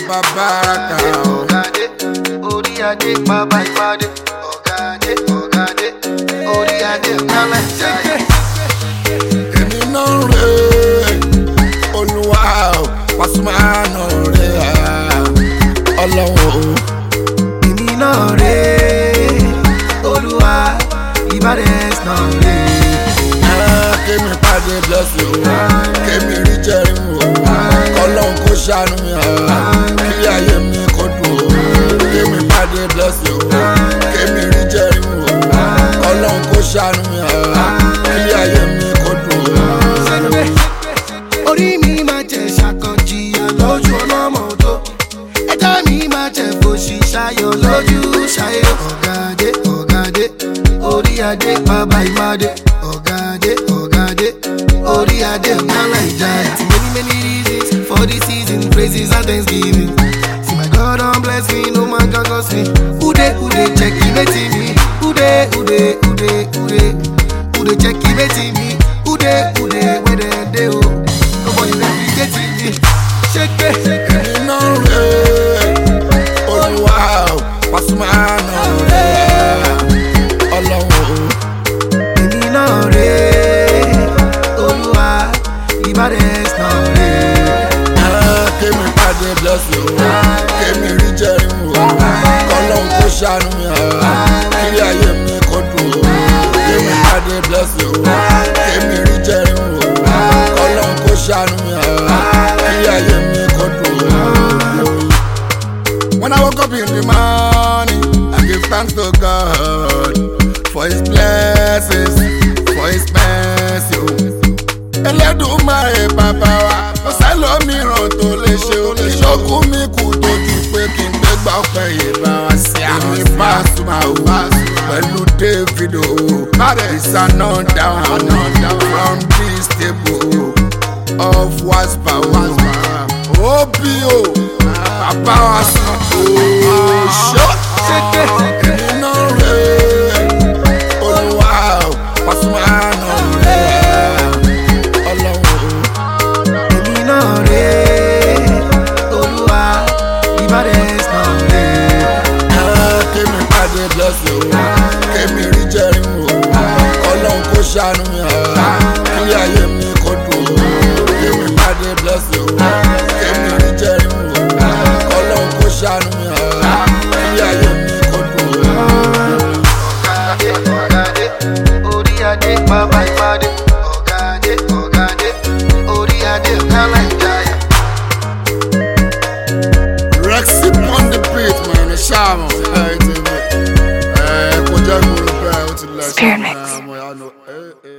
bàbá àràkà o. Ọ̀gádé, orí adé, bàbá ìpàdé. Ọ̀gádé, orí adé, ọ̀gálà ìjayé. Èmi náà rè Olúwa o, Pasuma náà rè Ọlọ́run o. Èmi náà rè Olúwa, Ìbàdàn náà rè. Kémi pàdé blessing o, kémi rí jẹrin o, Ọlọ́run kó ṣàánú mi kí ayé mi kó dùn o. Kémi pàdé blessing o, kémi rí jẹrin o, Ọlọ́run kó ṣàánú mi kí ayé mi kó dùn o. Orí mi máa jẹ ṣàkànjìyà lójú ọlọ́mọ tó. Ẹ̀dá mi máa jẹ fòṣì ṣayọ̀ lójú ṣayọ̀. Ọ̀gádé, orí adé, bàbá ìmàdé. Ọ̀gádé, orí adé, ọ̀gálà ìjayé. Many reasons for this season, praises and thanksgiving. See my God don bless me, no man can curse me. Who dey check me? Who dey check me? Who dey where dem dey o? Nobody replicating me. Shake it. Èmi náà rè Olúwa o, Pasuma náà rè Ọlọ́run o. Èmi náà rè Olúwa, Ìbàdàn náà rè. Kémi pàdé blessing o, kémi rí jẹrin o, Ọlọ́run kó ṣàánú mi kí ayé mi kó dùn o. Kémi pàdé blessing o, kémi rí jẹrin o, Ọlọ́run kó ṣàánú mi kí ayé mi kó dùn o. When I woke up in the morning, I give thanks to God for His blessings, for His mercy. Ẹlẹ́dùmarè bàbá wa, kò sẹ́lòmíràn tó lè ṣe o. Ìṣókùn mi kù tó ju pé kí n gbégbá ọpẹ́ yìí bá wa sí àwọn. Èmi Pasuma o, pẹ̀lú Davido o. It's another one from this table of Waspa o. OPO, bàbá wa sàn o. Èmi náà rè Olúwa o, Pasuma náà rè Ọlọ́run o. Èmi náà rè Olúwa, Ìbàdàn náà rè. Kémi pàdé blessing o, kémi rí jẹrin o, Ọlọ́run kó ṣàánú mi kí ayé mi kó dùn o. Kémi pàdé blessing o, kémi rí jẹrin o, Ọlọ́run kó ṣàánú mi kí ayé mi kó dùn o. Ọ̀gádé, orí adé, bàbá ìpàdé. Ọ̀gádé, orí adé, ọ̀gálà ìjayé. Rexy on the beat, man, the shaman. Kò jẹ́ gbòòrò bẹ́ẹ̀, ó ti lẹ̀ ṣe. Spirit Mix. I know.